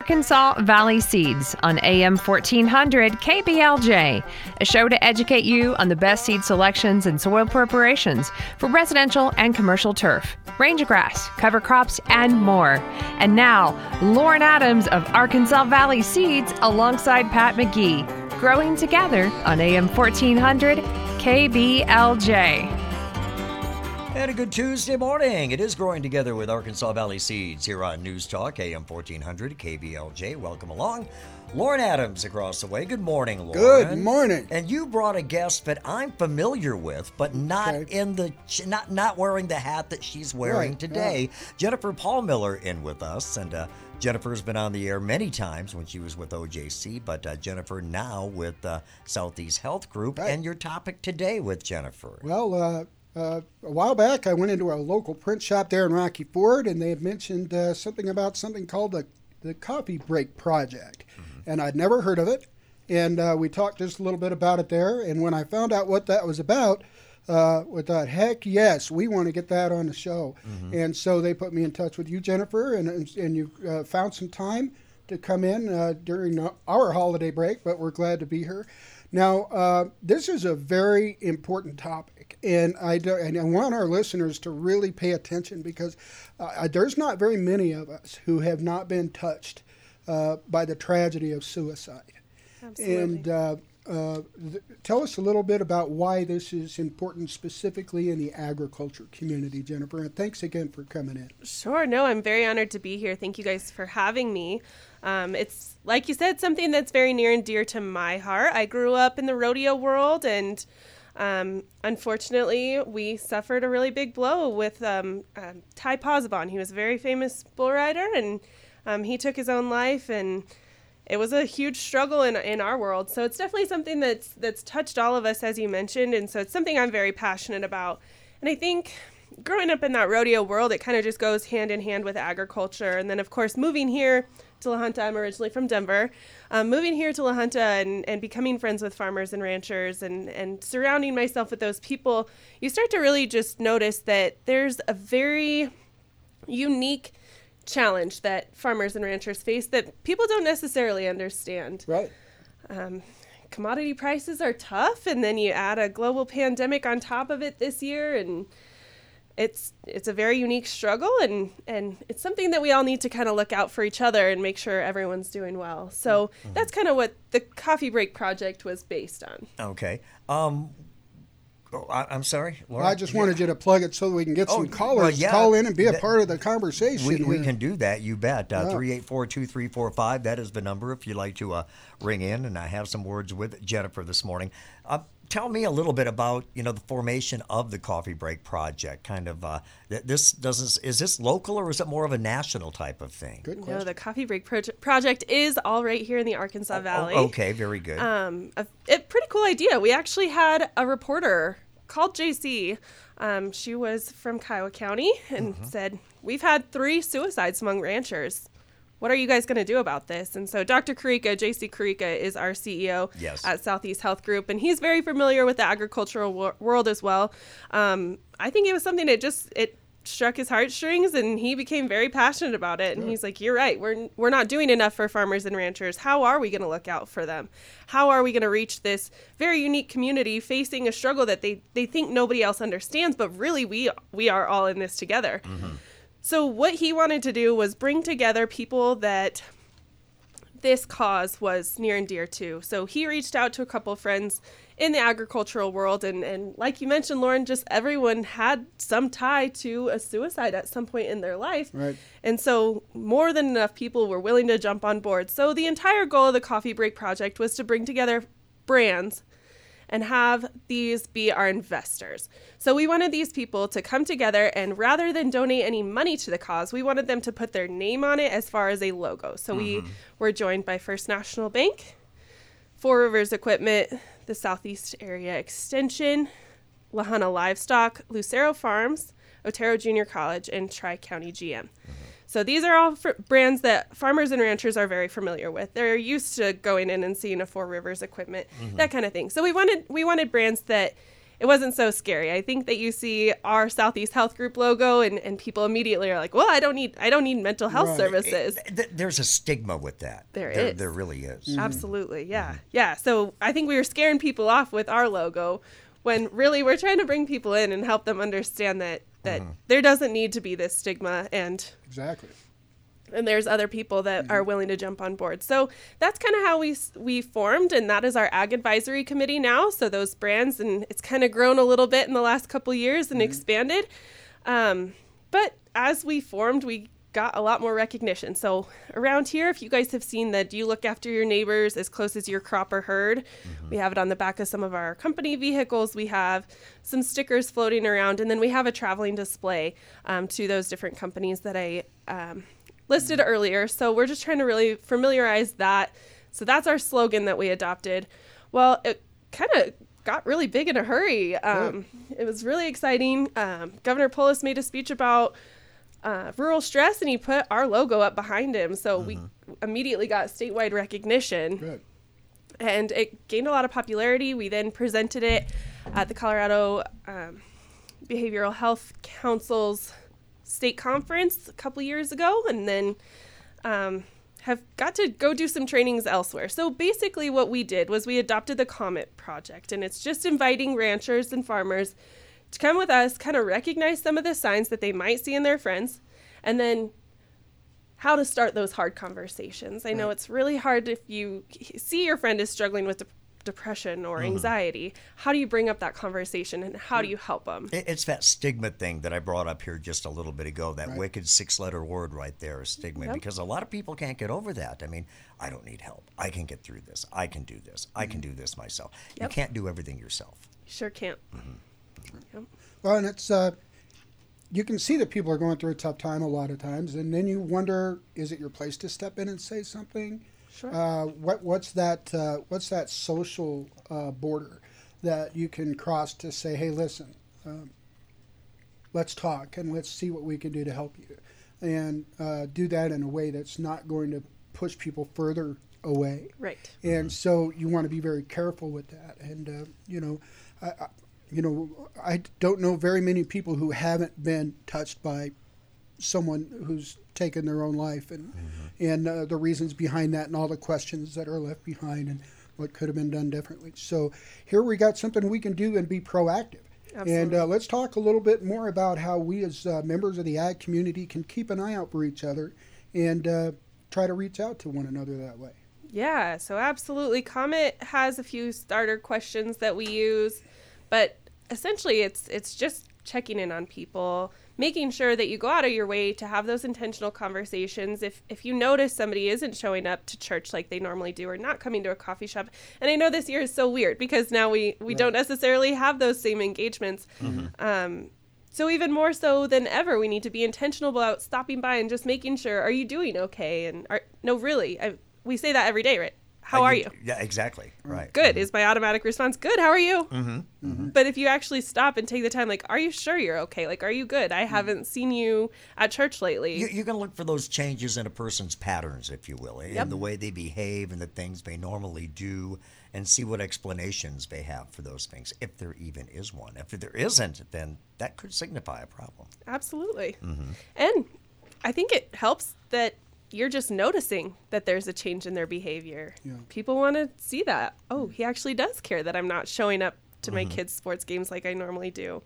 Arkansas Valley Seeds on AM 1400 KBLJ, a show to educate you on the best seed selections and soil preparations for residential and commercial turf, range grass, cover crops, and more. And now, Lauren Adams of Arkansas Valley Seeds alongside Pat McGee, growing together on AM 1400 KBLJ. And a good Tuesday morning. It is Growing Together with Arkansas Valley Seeds here on News Talk, AM 1400, KBLJ. Welcome along. Lauren Adams across the way. Good morning, Lauren. Good morning. And you brought a guest that I'm familiar with, but not in the not wearing the hat that she's wearing today. Jennifer Paulmiller in with us, and Jennifer's been on the air many times when she was with OJC, but Jennifer now with Southeast Health Group. And your topic today with Jennifer. Well, a while back, I went into a local print shop there in Rocky Ford, and they had mentioned something called the Coffee Break Project. Mm-hmm. And I'd never heard of it. And we talked just a little bit about it there. And when I found out what that was about, we thought, heck yes, we want to get that on the show. Mm-hmm. And so they put me in touch with you, Jennifer, and you found some time to come in during our holiday break, but we're glad to be here. Now, this is a very important topic, and I want our listeners to really pay attention because there's not very many of us who have not been touched by the tragedy of suicide. Absolutely. And tell us a little bit about why this is important specifically in the agriculture community, Jennifer, and thanks again for coming in. Sure. No, I'm very honored to be here. Thank you guys for having me. It's, like you said, something that's very near and dear to my heart. I grew up in the rodeo world, and unfortunately, we suffered a really big blow with Ty Posabon. He was a very famous bull rider, and he took his own life, and it was a huge struggle in our world. So it's definitely something that's touched all of us, as you mentioned, and so it's something I'm very passionate about. And I think growing up in that rodeo world, it kind of just goes hand in hand with agriculture. And then, of course, moving here to La Junta, I'm originally from Denver, moving here to La Junta and becoming friends with farmers and ranchers and surrounding myself with those people, you start to really just notice that there's a very unique challenge that farmers and ranchers face that people don't necessarily understand. Right. Commodity prices are tough, and then you add a global pandemic on top of it this year, and it's a very unique struggle, and it's something that we all need to kind of look out for each other and make sure everyone's doing well. So that's kind of what the Coffee Break Project was based on. Okay. I'm sorry, Laura? I just wanted you to plug it so that we can get some callers call in and be a part of the conversation. We can do that, you bet. 384-2345, that is the number if you'd like to ring in, and I have some words with Jennifer this morning. Tell me a little bit about, the formation of the Coffee Break Project. Kind of, is this local or is it more of a national type of thing? Good question. No, the Coffee Break Project is all right here in the Arkansas Valley. Okay, very good. A pretty cool idea. We actually had a reporter called JC. She was from Kiowa County and said, we've had 3 suicides among ranchers. What are you guys going to do about this? And so Dr. Carica, JC Carica, is our CEO at Southeast Health Group, and he's very familiar with the agricultural world as well. I think it was something that it struck his heartstrings, and he became very passionate about it. And he's like, you're right. We're not doing enough for farmers and ranchers. How are we going to look out for them? How are we going to reach this very unique community facing a struggle that they think nobody else understands, but really we are all in this together. Mm-hmm. So what he wanted to do was bring together people that this cause was near and dear to. So he reached out to a couple of friends in the agricultural world. And like you mentioned, Lauren, just everyone had some tie to a suicide at some point in their life. Right. And so more than enough people were willing to jump on board. So the entire goal of the Coffee Break Project was to bring together brands and have these be our investors. So we wanted these people to come together, and rather than donate any money to the cause, we wanted them to put their name on it as far as a logo. So we were joined by First National Bank, Four Rivers Equipment, the Southeast Area Extension, La Junta Livestock, Lucero Farms, Otero Junior College, and Tri-County GM. So these are all brands that farmers and ranchers are very familiar with. They're used to going in and seeing a Four Rivers Equipment, that kind of thing. So we wanted brands that it wasn't so scary. I think that you see our Southeast Health Group logo and people immediately are like, well, I don't need mental health services. There's a stigma with that. There is. There really is. Mm-hmm. Absolutely. Yeah. Mm-hmm. Yeah. So I think we were scaring people off with our logo when really we're trying to bring people in and help them understand that there doesn't need to be this stigma, and exactly. And there's other people that are willing to jump on board. So that's kind of how we formed, and that is our Ag Advisory Committee now. So those brands, and it's kind of grown a little bit in the last couple of years and expanded. But as we formed, we got a lot more recognition. So around here, if you guys have seen that you look after your neighbors as close as your crop or herd, we have it on the back of some of our company vehicles. We have some stickers floating around, and then we have a traveling display to those different companies that I listed earlier. So we're just trying to really familiarize that. So that's our slogan that we adopted. Well, it kind of got really big in a hurry. It was really exciting. Governor Polis made a speech about rural stress, and he put our logo up behind him. So we immediately got statewide recognition. Good. And it gained a lot of popularity. We then presented it at the Colorado Behavioral Health Council's state conference a couple years ago, and then have got to go do some trainings elsewhere. So basically what we did was we adopted the Comet Project, and it's just inviting ranchers and farmers to come with us, kind of recognize some of the signs that they might see in their friends, and then how to start those hard conversations. I know it's really hard if you see your friend is struggling with depression or anxiety. How do you bring up that conversation, and how do you help them? It's that stigma thing that I brought up here just a little bit ago, that wicked 6-letter word right there, stigma, because a lot of people can't get over that. I mean, I don't need help. I can get through this. I can do this. I can do this myself. You can't do everything yourself. You sure can't. Well, and it's you can see that people are going through a tough time a lot of times, and then you wonder, is it your place to step in and say something? Sure. What's that social border that you can cross to say, hey, listen, let's talk and let's see what we can do to help you, and do that in a way that's not going to push people further away. Right. And so you want to be very careful with that. And I don't know very many people who haven't been touched by someone who's taken their own life, and the reasons behind that, and all the questions that are left behind, and what could have been done differently. So here we got something we can do and be proactive. Absolutely. And let's talk a little bit more about how we as members of the ag community can keep an eye out for each other and try to reach out to one another that way. Yeah, so absolutely. Comet has a few starter questions that we use, but essentially it's just checking in on people, making sure that you go out of your way to have those intentional conversations. If you notice somebody isn't showing up to church like they normally do, or not coming to a coffee shop, and I know this year is so weird because now we don't necessarily have those same engagements. So even more so than ever, we need to be intentional about stopping by and just making sure, are you doing okay? And we say that every day, right? How are you? Yeah, exactly. Right. Good is my automatic response. Good. How are you? But if you actually stop and take the time, like, are you sure you're okay? Like, are you good? I haven't seen you at church lately. You're going to look for those changes in a person's patterns, if you will, in the way they behave and the things they normally do, and see what explanations they have for those things, if there even is one. If there isn't, then that could signify a problem. Absolutely. And I think it helps that you're just noticing that there's a change in their behavior. Yeah. People want to see that. Oh, he actually does care that I'm not showing up to my kids' sports games like I normally do.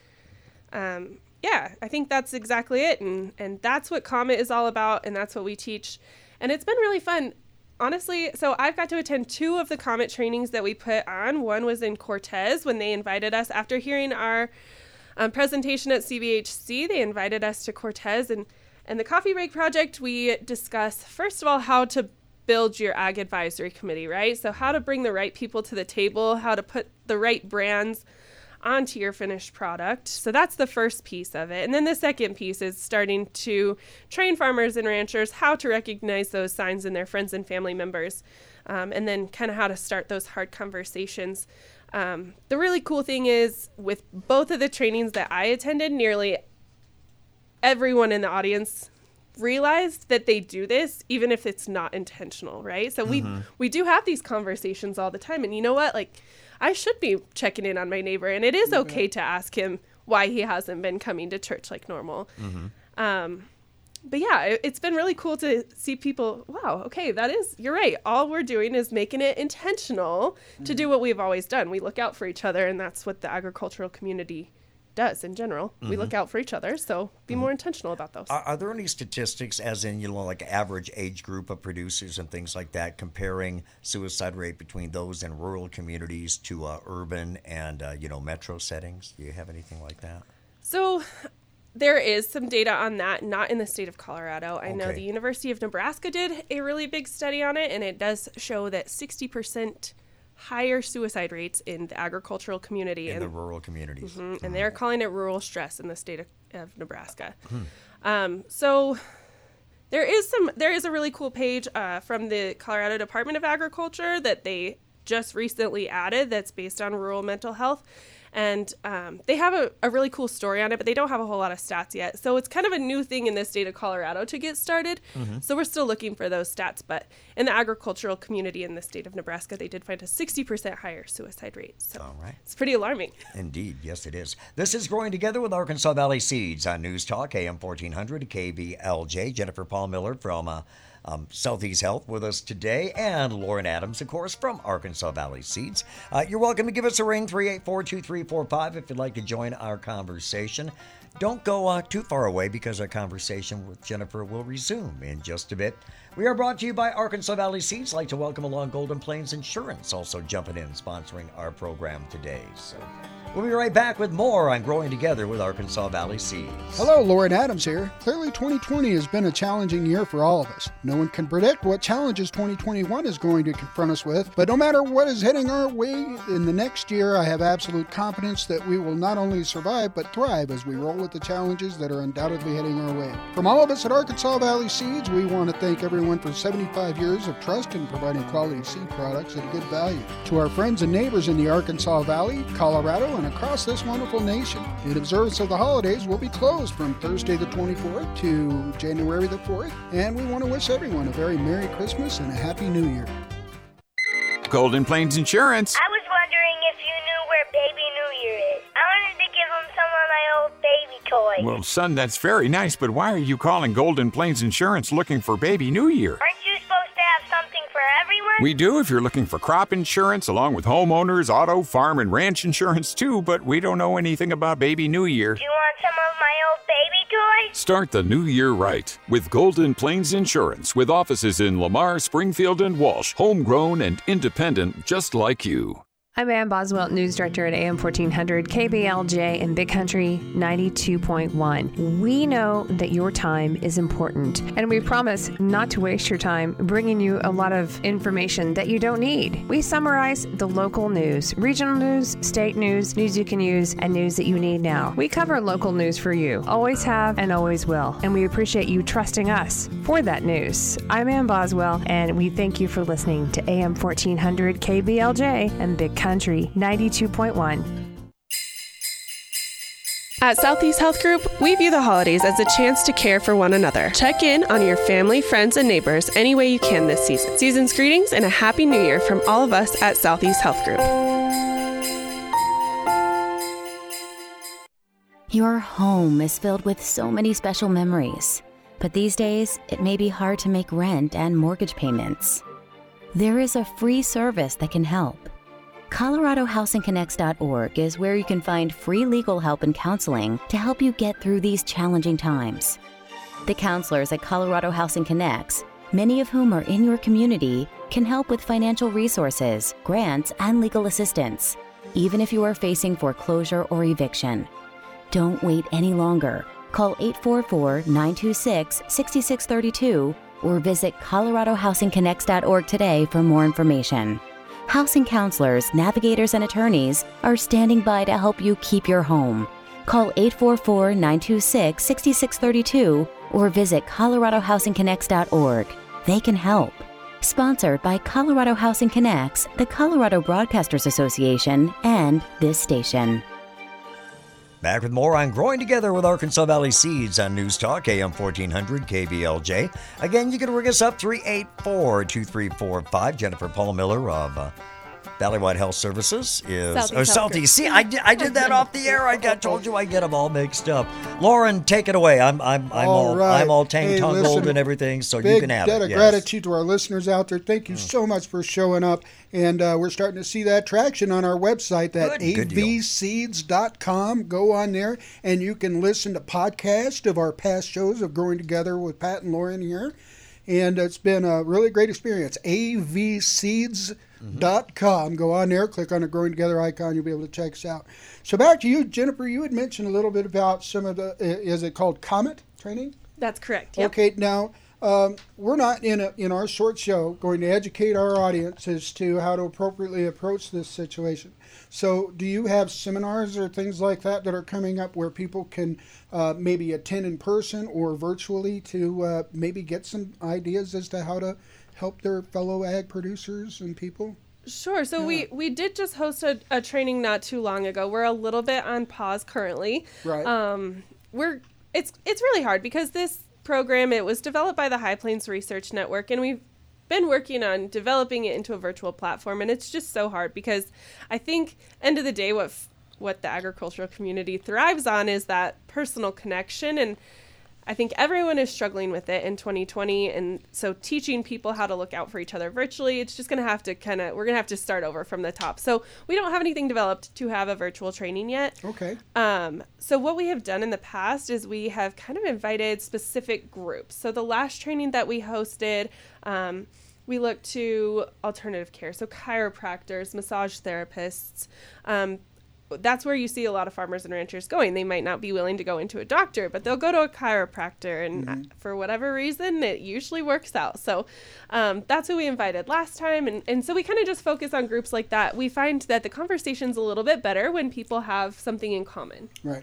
Yeah, I think that's exactly it. And that's what Comet is all about, and that's what we teach. And it's been really fun. Honestly, so I've got to attend 2 of the Comet trainings that we put on. One was in Cortez when they invited us. After hearing our presentation at CBHC, they invited us to Cortez, and the Coffee Break Project, we discuss, first of all, how to build your Ag Advisory Committee, right? So how to bring the right people to the table, how to put the right brands onto your finished product. So that's the first piece of it. And then the second piece is starting to train farmers and ranchers how to recognize those signs in their friends and family members, and then kind of how to start those hard conversations. The really cool thing is, with both of the trainings that I attended, nearly everyone in the audience realized that they do this even if it's not intentional, right? So we do have these conversations all the time. And you know what? Like, I should be checking in on my neighbor, and it is okay to ask him why he hasn't been coming to church like normal. But yeah, it's been really cool to see people, wow, okay, you're right. All we're doing is making it intentional to do what we've always done. We look out for each other, and that's what the agricultural community does in general. We look out for each other, so be more intentional about those. Are there any statistics, as in, like average age group of producers and things like that, comparing suicide rate between those in rural communities to urban and, metro settings? Do you have anything like that? So there is some data on that, not in the state of Colorado. I know the University of Nebraska did a really big study on it, and it does show that 60% higher suicide rates in the agricultural community. In the rural communities. And they're calling it rural stress in the state of Nebraska. So there is a really cool page from the Colorado Department of Agriculture that they just recently added that's based on rural mental health. And they have a really cool story on it, but they don't have a whole lot of stats yet. So it's kind of a new thing in the state of Colorado to get started. So we're still looking for those stats. But in the agricultural community in the state of Nebraska, they did find a 60% higher suicide rate. So it's pretty alarming. Indeed. Yes, it is. This is Growing Together with Arkansas Valley Seeds on News Talk, AM 1400 KBLJ. Jennifer Paul Miller from Southeast Health with us today, and Lauren Adams, of course, from Arkansas Valley Seeds. You're welcome to give us a ring, 384-2345, if you'd like to join our conversation. Don't go too far away, because our conversation with Jennifer will resume in just a bit. We are brought to you by Arkansas Valley Seeds. I'd like to welcome along Golden Plains Insurance, also jumping in, sponsoring our program today. So we'll be right back with more on Growing Together with Arkansas Valley Seeds. Hello, Lauren Adams here. Clearly, 2020 has been a challenging year for all of us. No one can predict what challenges 2021 is going to confront us with, but no matter what is heading our way in the next year, I have absolute confidence that we will not only survive, but thrive as we roll with the challenges that are undoubtedly heading our way. From all of us at Arkansas Valley Seeds, we want to thank everyone for 75 years of trust in providing quality seed products at a good value. To our friends and neighbors in the Arkansas Valley, Colorado, and across this wonderful nation, in observance of the holidays, we'll be closed from Thursday the 24th to January the 4th, and we want to wish everyone a very Merry Christmas and a Happy New Year. Golden Plains Insurance. I was wondering if you knew where Baby New Year is. I wanted to give him some of my old baby toys. Well, son, that's very nice, but why are you calling Golden Plains Insurance looking for Baby New Year? Aren't you supposed to have something for everyone? We do if you're looking for crop insurance, along with homeowners, auto, farm, and ranch insurance too, but we don't know anything about Baby New Year. Do you want some of my old baby toys? Start the new year right with Golden Plains Insurance, with offices in Lamar, Springfield, and Walsh, homegrown and independent just like you. I'm Ann Boswell, News Director at AM 1400 KBLJ and Big Country 92.1. We know that your time is important, and we promise not to waste your time bringing you a lot of information that you don't need. We summarize the local news, regional news, state news, news you can use, and news that you need now. We cover local news for you, always have and always will, and we appreciate you trusting us for that news. I'm Ann Boswell, and we thank you for listening to AM 1400 KBLJ and Big Country 92.1. At Southeast Health Group, we view the holidays as a chance to care for one another. Check in on your family, friends, and neighbors any way you can this season. Season's greetings and a Happy New Year from all of us at Southeast Health Group. Your home is filled with so many special memories, but these days it may be hard to make rent and mortgage payments. There is a free service that can help. ColoradoHousingConnects.org is where you can find free legal help and counseling to help you get through these challenging times. The counselors at Colorado Housing Connects, many of whom are in your community, can help with financial resources, grants, and legal assistance, even if you are facing foreclosure or eviction. Don't wait any longer. Call 844-926-6632 or visit ColoradoHousingConnects.org today for more information. Housing counselors, navigators, and attorneys are standing by to help you keep your home. Call 844-926-6632 or visit ColoradoHousingConnects.org. They can help. Sponsored by Colorado Housing Connects, the Colorado Broadcasters Association, and this station. Back with more on Growing Together with Arkansas Valley Seeds on News Talk, AM 1400 KBLJ. Again, you can ring us up 384-2345. Jennifer Paul Miller of Valley-wide Health Services is Southeast. See, I did that off the air. I told you I get them all mixed up. Lauren, take it away. I'm all tongue-gold and everything, so you can have it. Big debt of gratitude to our listeners out there. Thank you so much for showing up, and we're starting to see that traction on our website, that avseeds.com. Go on there, and you can listen to podcasts of our past shows of Growing Together with Pat and Lauren here, and it's been a really great experience. avseeds.com. Go on there, click on the Growing Together icon, you'll be able to check us out. So back to you, Jennifer. You had mentioned a little bit about some of the, is it called COMET training? That's correct. Yep. Okay, now we're not in our short show going to educate our audience as to how to appropriately approach this situation. So do you have seminars or things like that are coming up where people can maybe attend in person or virtually to maybe get some ideas as to how to help their fellow ag producers and people? Sure. So we did just host a training not too long ago. We're a little bit on pause currently. Right. It's really hard because this program, it was developed by the High Plains Research Network, and we've been working on developing it into a virtual platform, and it's just so hard because I think end of the day what the agricultural community thrives on is that personal connection, and I think everyone is struggling with it in 2020, and so teaching people how to look out for each other virtually, it's just going to have to we're going to have to start over from the top. So we don't have anything developed to have a virtual training yet. Okay. So what we have done in the past is we have kind of invited specific groups. So the last training that we hosted, we looked to alternative care, so chiropractors, massage therapists. That's where you see a lot of farmers and ranchers going. They might not be willing to go into a doctor, but they'll go to a chiropractor, and for whatever reason, it usually works out. So that's who we invited last time, and so we kind of just focus on groups like that. We find that the conversation's a little bit better when people have something in common. Right.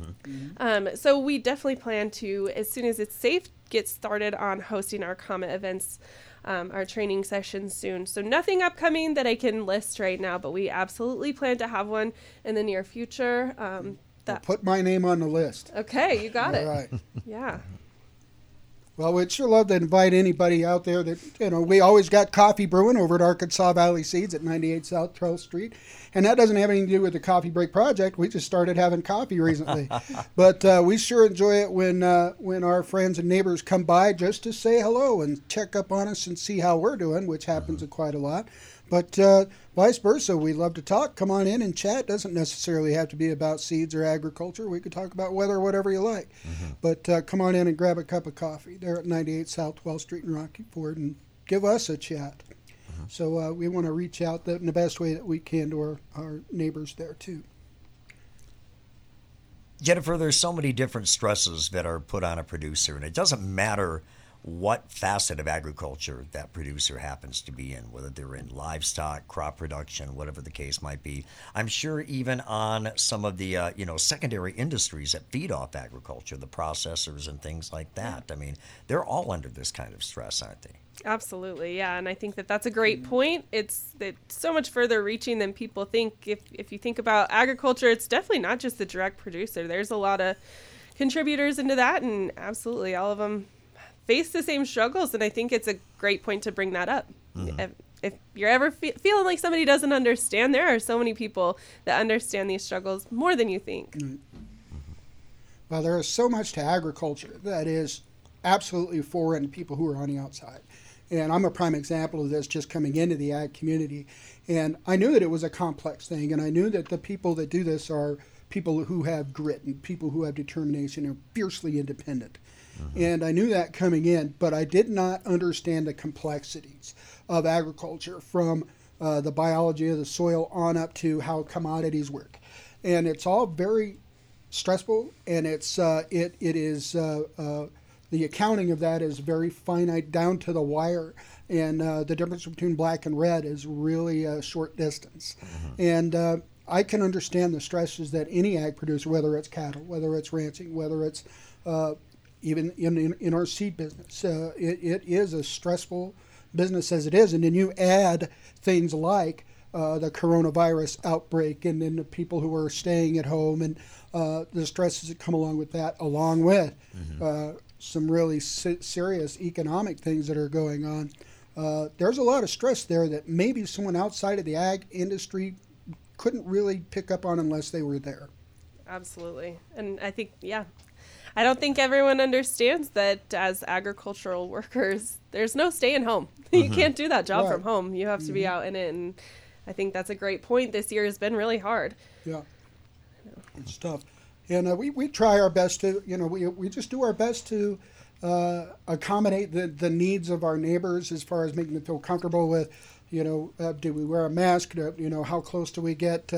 So we definitely plan to, as soon as it's safe, get started on hosting our COMET events, our training sessions soon. So nothing upcoming that I can list right now, but we absolutely plan to have one in the near future. I'll put my name on the list. Okay, you got it. All right. Yeah. Well, we'd sure love to invite anybody out there that, we always got coffee brewing over at Arkansas Valley Seeds at 98 South 12th Street. And that doesn't have anything to do with the Coffee Break Project. We just started having coffee recently. But we sure enjoy it when our friends and neighbors come by just to say hello and check up on us and see how we're doing, which happens quite a lot. But vice versa, we love to talk. Come on in and chat. Doesn't necessarily have to be about seeds or agriculture. We could talk about weather or whatever you like. But come on in and grab a cup of coffee there at 98 South 12th Street in Rocky Ford and give us a chat. So we want to reach out in the best way that we can to our neighbors there too. Jennifer, there's so many different stresses that are put on a producer, and it doesn't matter what facet of agriculture that producer happens to be in, whether they're in livestock, crop production, whatever the case might be. I'm sure even on some of the secondary industries that feed off agriculture, the processors and things like that. I mean, they're all under this kind of stress, aren't they? Absolutely, yeah, and I think that's a great point. It's so much further reaching than people think. If you think about agriculture, it's definitely not just the direct producer. There's a lot of contributors into that, and absolutely all of them face the same struggles, and I think it's a great point to bring that up. If you're ever feeling like somebody doesn't understand, there are so many people that understand these struggles more than you think. Well, there is so much to agriculture that is absolutely foreign to people who are on the outside. And I'm a prime example of this, just coming into the ag community. And I knew that it was a complex thing, and I knew that the people that do this are people who have grit and people who have determination and are fiercely independent. And I knew that coming in, but I did not understand the complexities of agriculture, from the biology of the soil on up to how commodities work. And it's all very stressful, and it is the accounting of that is very finite, down to the wire, and the difference between black and red is really a short distance. And I can understand the stresses that any ag producer, whether it's cattle, whether it's ranching, whether it's even in our seed business, it is a stressful business as it is. And then you add things like the coronavirus outbreak, and then the people who are staying at home, and the stresses that come along with that, along with some really serious economic things that are going on. There's a lot of stress there that maybe someone outside of the ag industry couldn't really pick up on unless they were there. Absolutely. And I think, I don't think everyone understands that as agricultural workers, there's no staying home. You can't do that job from home. You have to be out in it. And I think that's a great point. This year has been really hard. Yeah. It's tough. And we try our best to, we just do our best to accommodate the needs of our neighbors as far as making them feel comfortable with, do we wear a mask? How close do we get?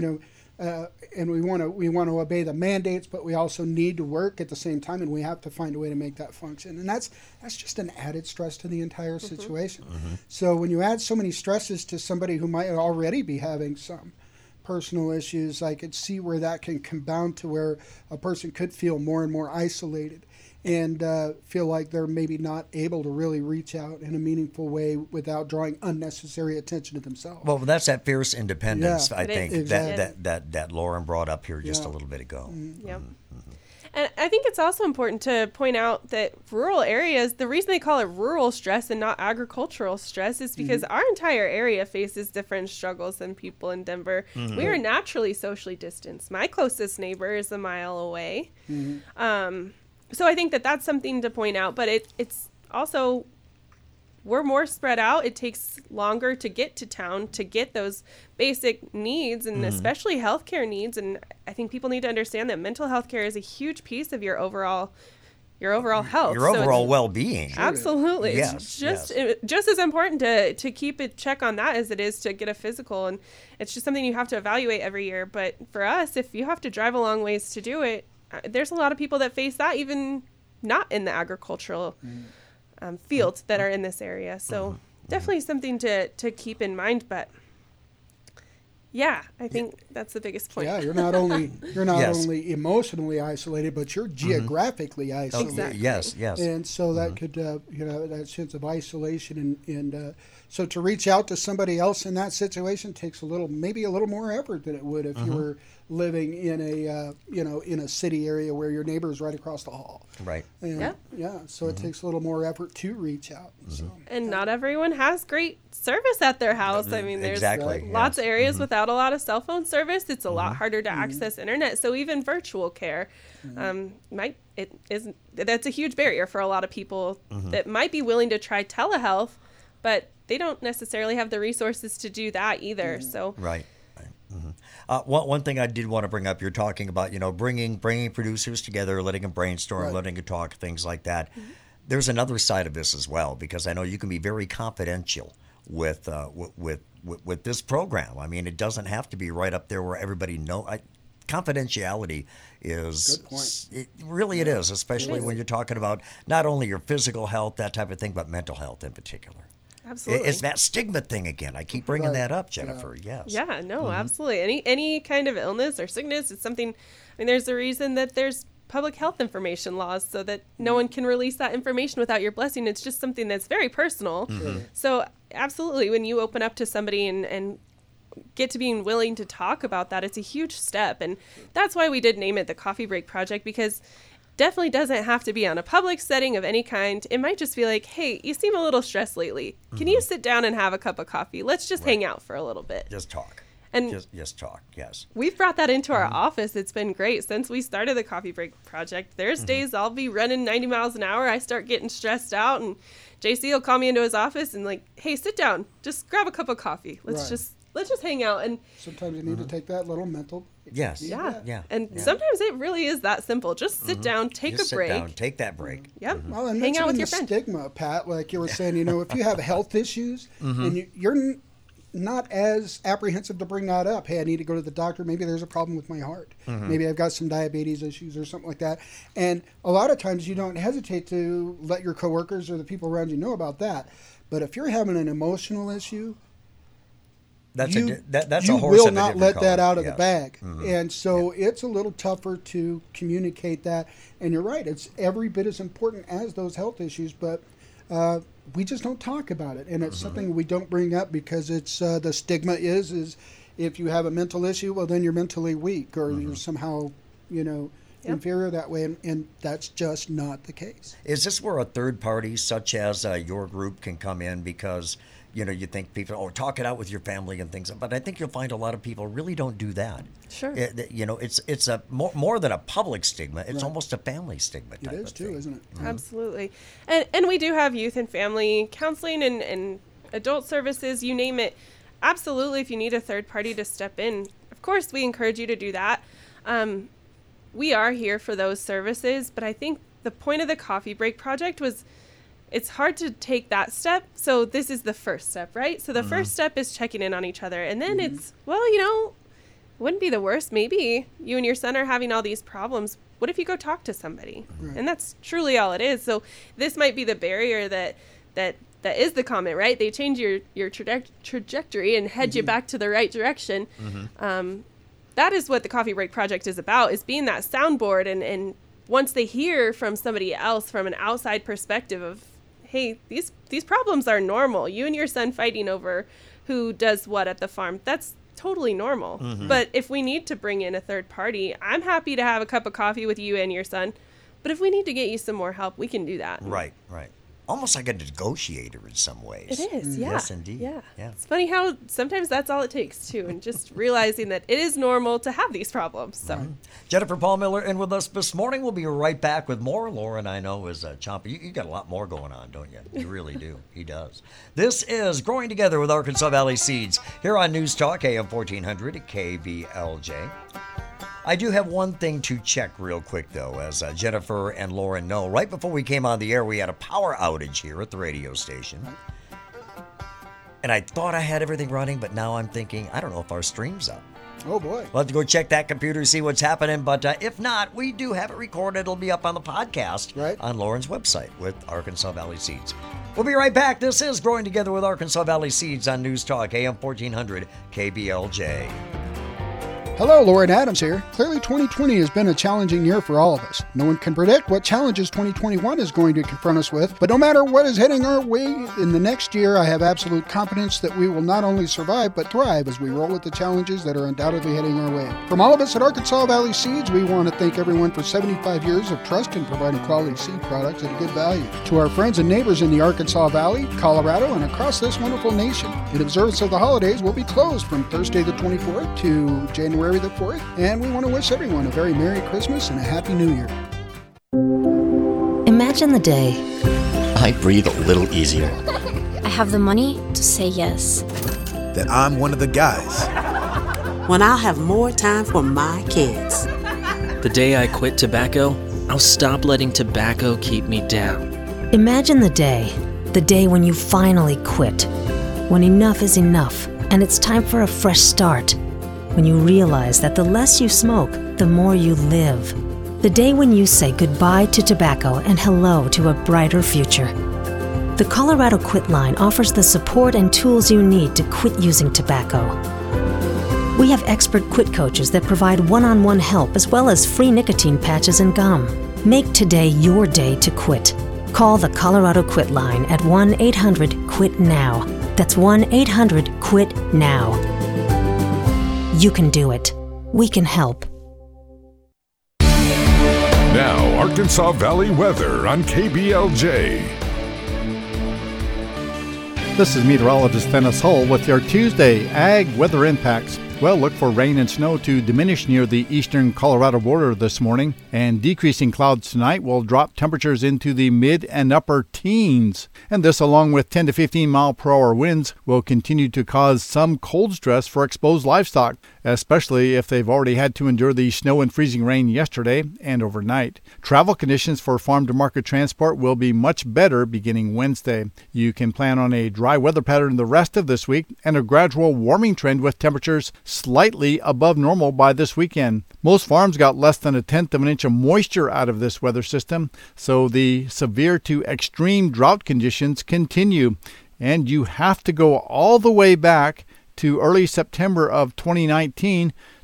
And we want to obey the mandates, but we also need to work at the same time, and we have to find a way to make that function. And that's just an added stress to the entire situation. So when you add so many stresses to somebody who might already be having some personal issues, I could see where that can compound to where a person could feel more and more isolated and feel like they're maybe not able to really reach out in a meaningful way without drawing unnecessary attention to themselves. Well, that's that fierce independence, I think, exactly. that Lauren brought up here just a little bit ago. Yep. And I think it's also important to point out that rural areas, the reason they call it rural stress and not agricultural stress is because our entire area faces different struggles than people in Denver. We are naturally socially distanced. My closest neighbor is a mile away. So I think that that's something to point out, but it's also, we're more spread out. It takes longer to get to town to get those basic needs, and especially healthcare needs. And I think people need to understand that mental health care is a huge piece of your overall health. Your overall well-being. Absolutely. Yes, it's just as important to keep a check on that as it is to get a physical. And it's just something you have to evaluate every year. But for us, if you have to drive a long ways to do it, there's a lot of people that face that, even not in the agricultural field, that are in this area. So definitely something to keep in mind. But I think that's the biggest point. Yeah, you're not only only emotionally isolated, but you're geographically isolated. Exactly. Yes. And so that could, that sense of isolation, and so to reach out to somebody else in that situation takes maybe a little more effort than it would if you were living in a, in a city area where your neighbor is right across the hall. Right. And, so it takes a little more effort to reach out. So, and not everyone has great service at their house. I mean, there's lots of areas without a lot of cell phone service. It's a lot harder to access internet. So even virtual care that's a huge barrier for a lot of people that might be willing to try telehealth, but they don't necessarily have the resources to do that either. So Right. One thing I did want to bring up, you're talking about, bringing producers together, letting them brainstorm, letting them talk, things like that. There's another side of this as well, because I know you can be very confidential with this program. I mean, it doesn't have to be right up there where everybody knows. Confidentiality is, good point. It is, especially when you're talking about not only your physical health, that type of thing, but mental health in particular. absolutely. It's that stigma thing again. I keep bringing that up, Jennifer. Yes. Yeah, no, absolutely. Any kind of illness or sickness is something. I mean, there's a reason that there's public health information laws, so that no one can release that information without your blessing. It's just something that's very personal. So absolutely, when you open up to somebody and get to being willing to talk about that, it's a huge step. And that's why we did name it the Coffee Break Project, because definitely doesn't have to be on a public setting of any kind. It might just be like, hey, you seem a little stressed lately. Can you sit down and have a cup of coffee? Let's just hang out for a little bit. Just talk. And just talk, yes. We've brought that into our office. It's been great since we started the Coffee Break Project. There's days I'll be running 90 miles an hour. I start getting stressed out, and JC will call me into his office and like, hey, sit down. Just grab a cup of coffee. Let's just hang out. And sometimes you need to take that little mental. Yes. Yeah. And sometimes it really is that simple. Just sit down, take a break. Sit down, take that break. Yep. Well, and hang out with your the friend. Stigma, Pat, like you were saying, if you have health issues and you're not as apprehensive to bring that up. Hey, I need to go to the doctor. Maybe there's a problem with my heart. Maybe I've got some diabetes issues or something like that. And a lot of times you don't hesitate to let your coworkers or the people around you know about that. But if you're having an emotional issue, that's you a horse will of a not different let color. that out of the Yes. bag. And so it's a little tougher to communicate that. And you're right, it's every bit as important as those health issues. But we just don't talk about it, and it's something we don't bring up because it's the stigma is if you have a mental issue, well, then you're mentally weak, or you're somehow, inferior that way, and that's just not the case. Is this where a third party, such as your group, can come in because you think people, talk it out with your family and things, but I think you'll find a lot of people really don't do that. Sure. It's a more than a public stigma. It's almost a family stigma type It is of too, thing. isn't it? Mm-hmm. Absolutely. And we do have youth and family counseling and adult services, you name it. Absolutely, if you need a third party to step in, of course we encourage you to do that. We are here for those services, but I think the point of the Coffee Break Project was it's hard to take that step. So this is the first step, right? So the first step is checking in on each other. And then it's, wouldn't be the worst. Maybe you and your son are having all these problems. What if you go talk to somebody? Right. And that's truly all it is. So this might be the barrier that is the comment, right? They change your trajectory and head you back to the right direction. That is what the Coffee Break Project is about, is being that soundboard. And once they hear from somebody else from an outside perspective of, hey, these problems are normal. You and your son fighting over who does what at the farm, that's totally normal. But if we need to bring in a third party, I'm happy to have a cup of coffee with you and your son. But if we need to get you some more help, we can do that. Right. Almost like a negotiator in some ways. It is, yeah. Yes, indeed. Yeah. Yeah. It's funny how sometimes that's all it takes, too, and just realizing that it is normal to have these problems. So, Jennifer Paul Miller in with us this morning. We'll be right back with more. Lauren, I know, is chomping. You got a lot more going on, don't you? You really do. He does. This is Growing Together with Arkansas Valley Seeds here on News Talk AM 1400 at KBLJ. I do have one thing to check real quick, though, as Jennifer and Lauren know. Right before we came on the air, we had a power outage here at the radio station. And I thought I had everything running, but now I'm thinking, I don't know if our stream's up. Oh, boy. We'll have to go check that computer, see what's happening. But if not, we do have it recorded. It'll be up on the podcast on Lauren's website with Arkansas Valley Seeds. We'll be right back. This is Growing Together with Arkansas Valley Seeds on News Talk AM 1400 KBLJ. Hello, Lauren Adams here. Clearly, 2020 has been a challenging year for all of us. No one can predict what challenges 2021 is going to confront us with, but no matter what is heading our way in the next year, I have absolute confidence that we will not only survive, but thrive as we roll with the challenges that are undoubtedly heading our way. From all of us at Arkansas Valley Seeds, we want to thank everyone for 75 years of trust in providing quality seed products at a good value. To our friends and neighbors in the Arkansas Valley, Colorado, and across this wonderful nation, in observance of the holidays, we'll be closed from Thursday the 24th to January the 4th, and we want to wish everyone a very Merry Christmas and a Happy New Year. Imagine the day I breathe a little easier. I have the money to say yes. That I'm one of the guys. When I'll have more time for my kids. The day I quit tobacco, I'll stop letting tobacco keep me down. Imagine the day when you finally quit. When enough is enough, and it's time for a fresh start. When you realize that the less you smoke, the more you live. The day when you say goodbye to tobacco and hello to a brighter future. The Colorado Quit Line offers the support and tools you need to quit using tobacco. We have expert quit coaches that provide one-on-one help as well as free nicotine patches and gum. Make today your day to quit. Call the Colorado Quit Line at 1-800-QUIT-NOW. That's 1-800-QUIT-NOW. You can do it. We can help. Now, Arkansas Valley weather on KBLJ. This is meteorologist Dennis Hull with your Tuesday Ag weather impacts. Well, look for rain and snow to diminish near the eastern Colorado border this morning, and decreasing clouds tonight will drop temperatures into the mid and upper teens. And this, along with 10 to 15 mile per hour winds, will continue to cause some cold stress for exposed livestock, especially if they've already had to endure the snow and freezing rain yesterday and overnight. Travel conditions for farm-to-market transport will be much better beginning Wednesday. You can plan on a dry weather pattern the rest of this week and a gradual warming trend with temperatures slightly above normal by this weekend. Most farms got less than 1/10 of an inch of moisture out of this weather system, so the severe to extreme drought conditions continue. And you have to go all the way back to early September of 2019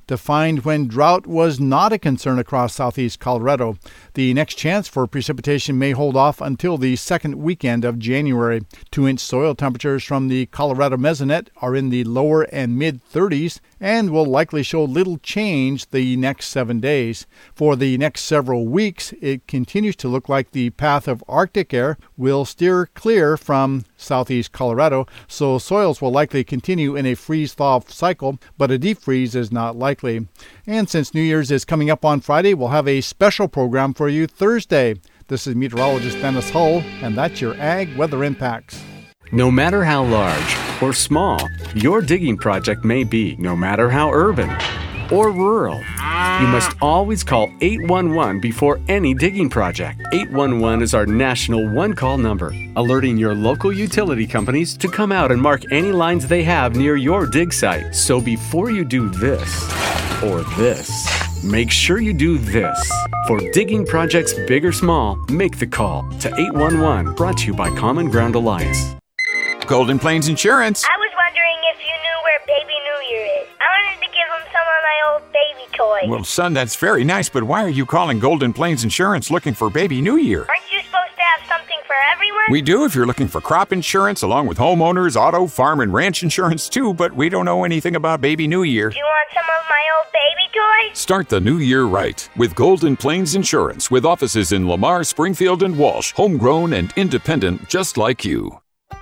to find when drought was not a concern across southeast Colorado. The next chance for precipitation may hold off until the second weekend of January. 2-inch soil temperatures from the Colorado Mesonet are in the lower and mid-30s and will likely show little change the next 7 days. For the next several weeks, it continues to look like the path of Arctic air will steer clear from southeast Colorado, so soils will likely continue in a freeze-thaw cycle, but a deep freeze is not likely. And since New Year's is coming up on Friday, we'll have a special program for you Thursday. This is meteorologist Dennis Hull, and that's your Ag Weather Impacts. No matter how large or small your digging project may be, no matter how urban or rural, you must always call 811 before any digging project. 811 is our national one-call number, alerting your local utility companies to come out and mark any lines they have near your dig site. So before you do this or this, make sure you do this. For digging projects big or small, make the call to 811, brought to you by Common Ground Alliance. Golden Plains Insurance. I was wondering if you knew where Baby New Year is. I wanted to give him some of my old baby toys. Well, son, that's very nice, but why are you calling Golden Plains Insurance looking for Baby New Year? Aren't you supposed to have something for everyone? We do if you're looking for crop insurance, along with homeowners, auto, farm, and ranch insurance too, but we don't know anything about Baby New Year. Do you want some of my old baby toys? Start the new year right with Golden Plains Insurance, with offices in Lamar, Springfield, and Walsh, homegrown and independent just like you.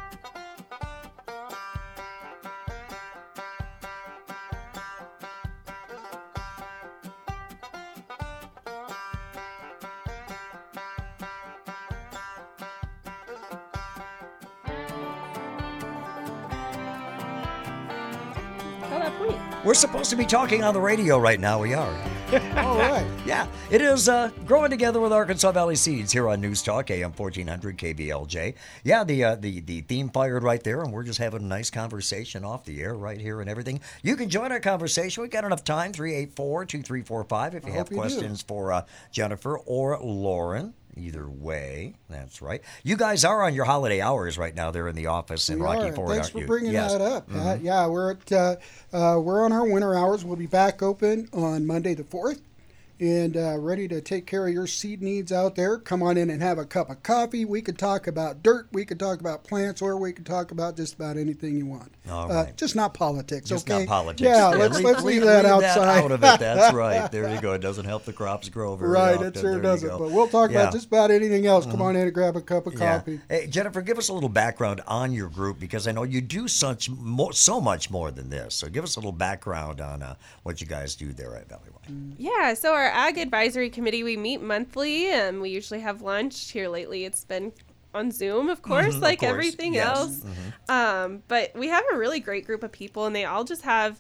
We're supposed to be talking on the radio right now. We are. All right. Yeah, it is Growing Together with Arkansas Valley Seeds here on News Talk, AM 1400 KBLJ. Yeah, the theme fired right there, and we're just having a nice conversation off the air right here and everything. You can join our conversation. We've got enough time, 384-2345, if you have questions for Jennifer or Lauren. Either way, that's right. You guys are on your holiday hours right now. They're in the office in Rocky Ford, Thanks aren't you? for bringing that up. Mm-hmm. Yeah, we're on our winter hours. We'll be back open on Monday the 4th. And ready to take care of your seed needs out there. Come on in and have a cup of coffee. We could talk about dirt. We could talk about plants, or we could talk about just about anything you want. All right. Just not politics, just okay? Not politics. Yeah, let's leave that outside. Out of it. That's right. There you go. It doesn't help the crops grow very right, often. It sure doesn't. But we'll talk about just about anything else. Come on in and grab a cup of coffee. Hey, Jennifer, give us a little background on your group, because I know you do so much more than this. So give us a little background on what you guys do there at Valley Wine. Yeah, so our Ag Advisory Committee, we meet monthly, and we usually have lunch. Here lately it's been on Zoom, of course, everything else. Mm-hmm. But we have a really great group of people, and they all just have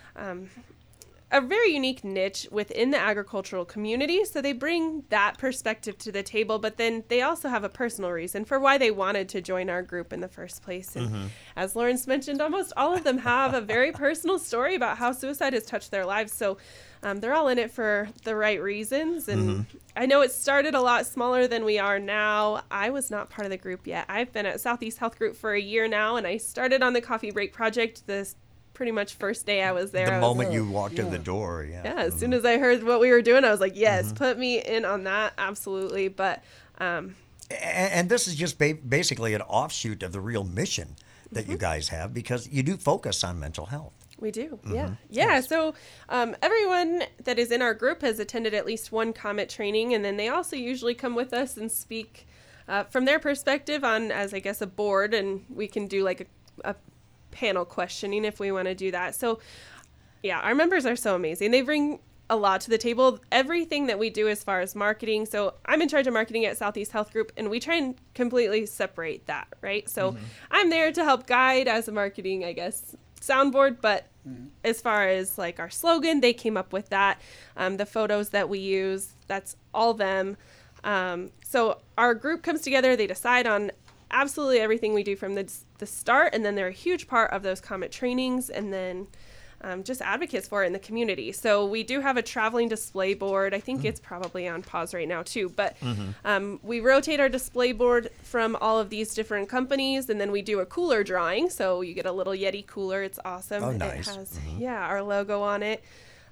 a very unique niche within the agricultural community. So they bring that perspective to the table, but then they also have a personal reason for why they wanted to join our group in the first place. And as Lawrence mentioned, almost all of them have a very personal story about how suicide has touched their lives. So they're all in it for the right reasons. And I know it started a lot smaller than we are now. I was not part of the group yet. I've been at Southeast Health Group for a year now, and I started on the Coffee Break Project this pretty much first day I was there. The moment you walked in the door, as soon as I heard what we were doing, I was like, yes, put me in on that, absolutely. But and this is just basically an offshoot of the real mission that you guys have, because you do focus on mental health. We do, yeah. Yes. So everyone that is in our group has attended at least one COMET training, and then they also usually come with us and speak from their perspective on, as I guess, a board, and we can do like a panel questioning if we want to do that. So yeah, our members are so amazing. They bring a lot to the table. Everything that we do as far as marketing. So I'm in charge of marketing at Southeast Health Group, and we try and completely separate that, right? So I'm there to help guide as a marketing, I guess, soundboard, but as far as like our slogan, they came up with that. The photos that we use, that's all them. So our group comes together, they decide on absolutely everything we do from the start, and then they're a huge part of those COMET trainings, and then just advocates for it in the community. So we do have a traveling display board. I think it's probably on pause right now too, but we rotate our display board from all of these different companies, and then we do a cooler drawing. So you get a little Yeti cooler. It's awesome. Oh, nice. It has our logo on it.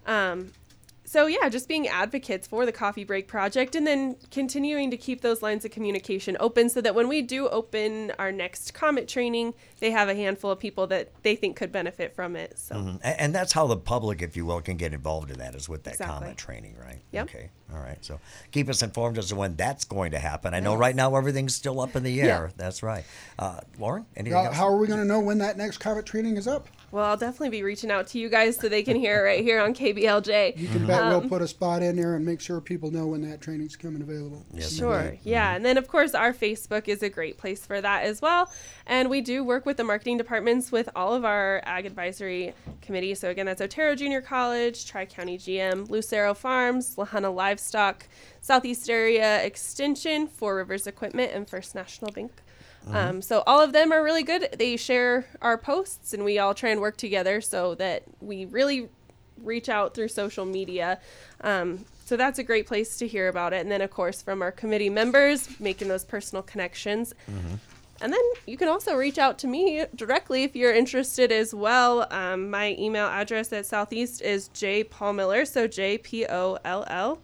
So yeah, just being advocates for the Coffee Break Project, and then continuing to keep those lines of communication open so that when we do open our next COMET training, they have a handful of people that they think could benefit from it. So, And that's how the public, if you will, can get involved in that, is with that Exactly. COMET training, right? Yep. Okay. All right. So keep us informed as to when that's going to happen. I know right now everything's still up in the air. That's right. Lauren, anything else? How are we going to know when that next COMET training is up? Well, I'll definitely be reaching out to you guys so they can hear it right here on KBLJ. You can bet we'll put a spot in there and make sure people know when that training's coming available. Yes, Sure. indeed. Yeah. And then, of course, our Facebook is a great place for that as well. And we do work with the marketing departments with all of our Ag Advisory Committee. So, again, that's Otero Junior College, Tri-County GM, Lucero Farms, Lahana Livestock, Southeast Area Extension, Four Rivers Equipment, and First National Bank. So all of them are really good. They share our posts, and we all try and work together so that we really reach out through social media. So that's a great place to hear about it. And then, of course, from our committee members, making those personal connections. And then you can also reach out to me directly if you're interested as well. My email address at Southeast is jpaulmiller, so JPOLLMILLER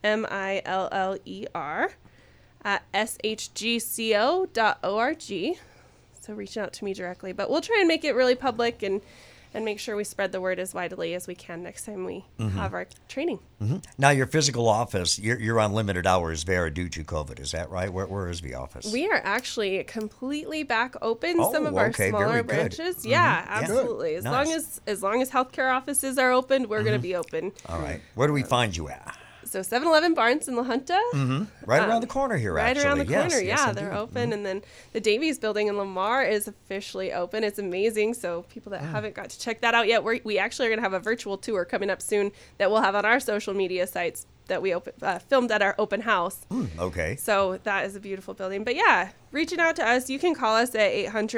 at shgco.org. So reaching out to me directly. But we'll try and make it really public and make sure we spread the word as widely as we can next time we have our training. Now, your physical office, you're on limited hours, Vera, due to COVID. Is that right? Where is the office? We are actually completely back open. Some of Oh, our okay, smaller very good. branches. Yeah, Yeah. absolutely. As long as healthcare offices are open, we're going to be open. All right. Where do we find you at? So 7-Eleven Barnes in La Junta. Right around the corner here, Right actually. around the corner, Yes, yeah, indeed. they're open. And then the Davies building in Lamar is officially open. It's amazing. So people that haven't got to check that out yet, we actually are going to have a virtual tour coming up soon that we'll have on our social media sites that we filmed at our open house. Okay. So that is a beautiful building. But yeah, reaching out to us, you can call us at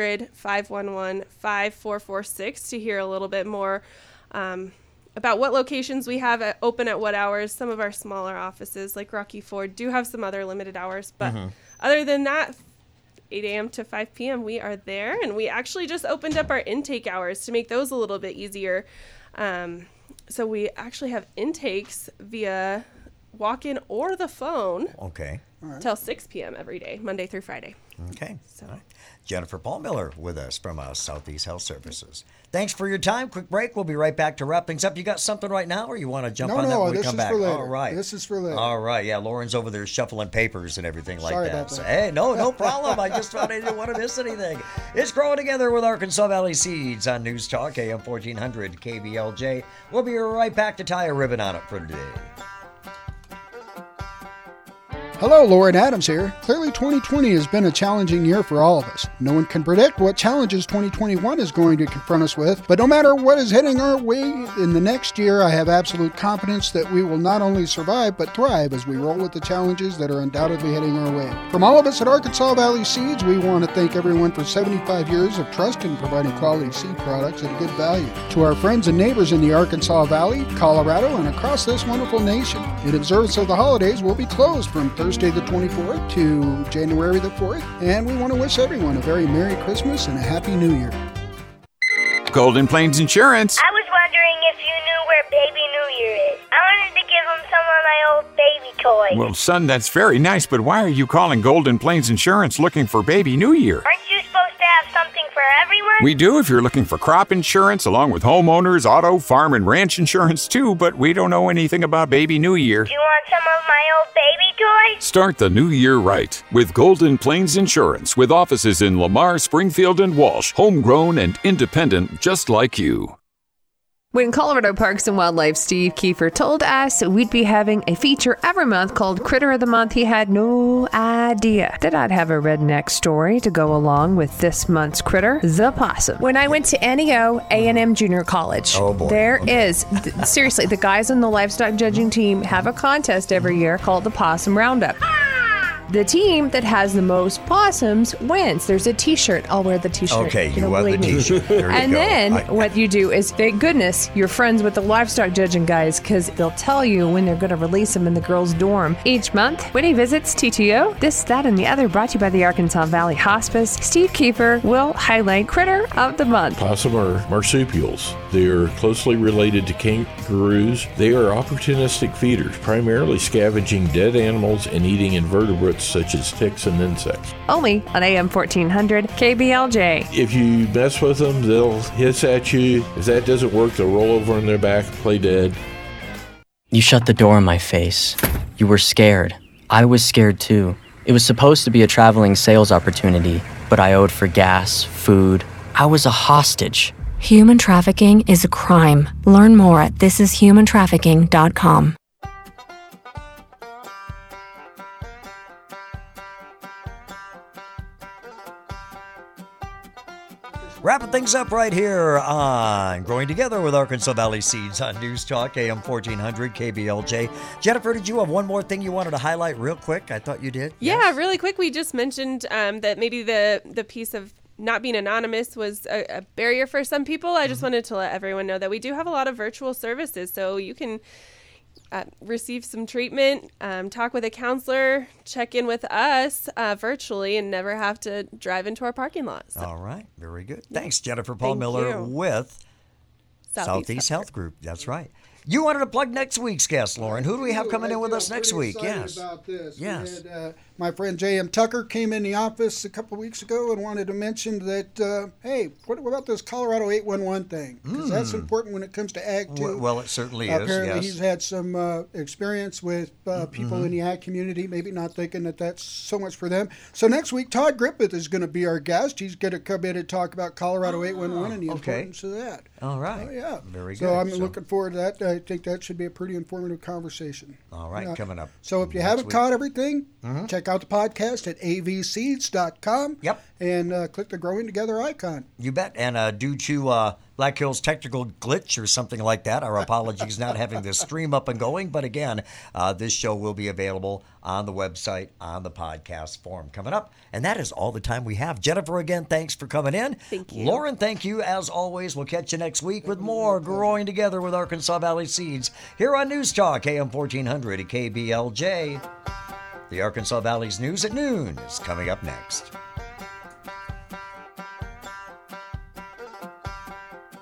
800-511-5446 to hear a little bit more about what locations we have open at what hours. Some of our smaller offices, like Rocky Ford, do have some other limited hours. But other than that, 8 a.m. to 5 p.m., we are there. And we actually just opened up our intake hours to make those a little bit easier. So we actually have intakes via walk-in or the phone. Okay. Till 6 p.m. every day, Monday through Friday. Okay. All right. Jennifer Paulmiller with us from Southeast Health Services. Thanks for your time. Quick break. We'll be right back to wrap things up. You got something right now, or you want to jump on that when we come back? For later. All right. This is for later. All right. Yeah, Lauren's over there shuffling papers and everything like Sorry that. about So, that. hey, no problem. I just thought I didn't want to miss anything. It's Growing Together with Arkansas Valley Seeds on News Talk, AM 1400 KBLJ. We'll be right back to tie a ribbon on it for today. Hello, Lauren Adams here. Clearly, 2020 has been a challenging year for all of us. No one can predict what challenges 2021 is going to confront us with, but no matter what is heading our way in the next year, I have absolute confidence that we will not only survive, but thrive as we roll with the challenges that are undoubtedly heading our way. From all of us at Arkansas Valley Seeds, we want to thank everyone for 75 years of trust in providing quality seed products at a good value. To our friends and neighbors in the Arkansas Valley, Colorado, and across this wonderful nation, in observance of the holidays, we'll be closed from Thursday the 24th to January the 4th, and we want to wish everyone a very Merry Christmas and a Happy New Year. Golden Plains Insurance. I was wondering if you knew where Baby New Year is. I wanted to give him some of my old baby toys. Well, son, that's very nice, but why are you calling Golden Plains Insurance looking for Baby New Year? Aren't you supposed to have something for everyone? We do if you're looking for crop insurance, along with homeowners, auto, farm, and ranch insurance too, but we don't know anything about Baby New Year. Do you want some of my old baby toys? Start the new year right with Golden Plains Insurance, with offices in Lamar, Springfield, and Walsh, homegrown and independent just like you. When Colorado Parks and Wildlife Steve Kiefer told us we'd be having a feature every month called Critter of the Month, he had no idea that I'd have a redneck story to go along with this month's critter, the possum. When I went to NEO A&M Junior College, there is, seriously, the guys on the livestock judging team have a contest every year called the Possum Roundup. The team that has the most possums wins. There's a t-shirt. I'll wear the t-shirt. Okay, you wear the t-shirt. There you and go. then what you do is, thank goodness, you're friends with the livestock judging guys, because they'll tell you when they're going to release them in the girls' dorm. Each month, when he visits TTO, this, that, and the other, brought to you by the Arkansas Valley Hospice, Steve Kiefer will highlight Critter of the Month. Possum are marsupials. They are closely related to kangaroos. They are opportunistic feeders, primarily scavenging dead animals and eating invertebrates such as ticks and insects. Only on AM 1400 KBLJ. If you mess with them, they'll hiss at you. If that doesn't work, they'll roll over on their back, play dead. You shut the door in my face. You were scared. I was scared too. It was supposed to be a traveling sales opportunity, but I owed for gas, food. I was a hostage. Human trafficking is a crime. Learn more at thisishumantrafficking.com. Wrapping things up right here on Growing Together with Arkansas Valley Seeds on News Talk, AM 1400 KBLJ. Jennifer, did you have one more thing you wanted to highlight real quick? I thought you did. Yeah, Yes? really quick. We just mentioned that maybe the piece of not being anonymous was a barrier for some people. I just wanted to let everyone know that we do have a lot of virtual services, so you can receive some treatment, talk with a counselor, check in with us virtually, and never have to drive into our parking lot. So. All right. Very good. Thanks, Jennifer Paul Miller you. with Southeast Health Group. That's right. You wanted to plug next week's guest, Lauren. Who do we have coming in with us next week? Yes. About this. Yes. We had, my friend J.M. Tucker came in the office a couple of weeks ago and wanted to mention that, hey, what about this Colorado 811 thing? Because that's important when it comes to ag, too. Well, it certainly is, Apparently yes. he's had some experience with people in the ag community, maybe not thinking that that's so much for them. So next week, Todd Griffith is going to be our guest. He's going to come in and talk about Colorado 811 and the importance of that. All right. Oh, yeah. Very good. So I'm looking forward to that. I think that should be a pretty informative conversation. All right, coming up. So if you next haven't week. caught everything, check out the podcast at avseeds.com. Yep. And click the Growing Together icon. You bet. And due to Black Hills technical glitch or something like that, our apologies not having this stream up and going. But again, this show will be available on the website, on the podcast form coming up. And that is all the time we have. Jennifer, again, thanks for coming in. Thank you. Lauren, thank you. As always, we'll catch you next week with more Growing Together with Arkansas Valley Seeds here on News Talk, AM 1400 at KBLJ. The Arkansas Valley's News at Noon is coming up next.